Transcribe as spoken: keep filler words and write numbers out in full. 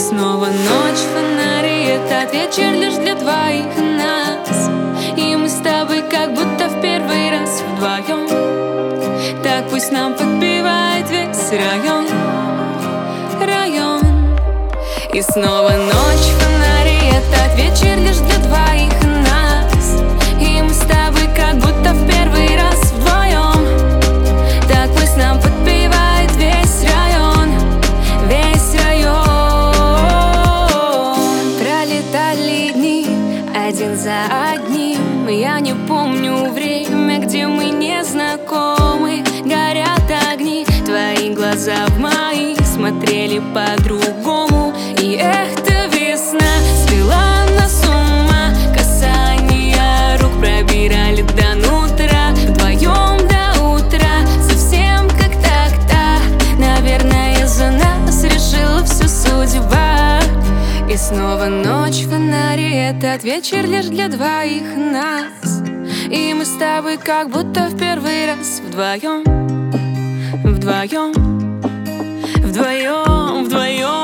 снова ночь, фонари, этот вечер лишь для двоих нас. И мы с тобой как будто в первый раз вдвоем. Так пусть нам подпевает весь район, район. И снова ночь, фонари, этот вечер лишь для двоих нас. И мы с тобой как будто в первый раз вдвоем. Так пусть нам подпевает весь район, весь район. Пролетали дни один за одним. Я не помню время, где мы не знакомы. Горят огни, твои глаза в мои смотрели по-другому. И эх-то весна свела нас с ума. Касания рук пробирали до нутра. Вдвоем до утра, совсем как так-то. Наверное, за нас решила всю судьба. И снова ночь, фонари, этот вечер лишь для двоих нас. И мы с тобой как будто в первый раз вдвоем, вдвоем, вдвоем, вдвоем.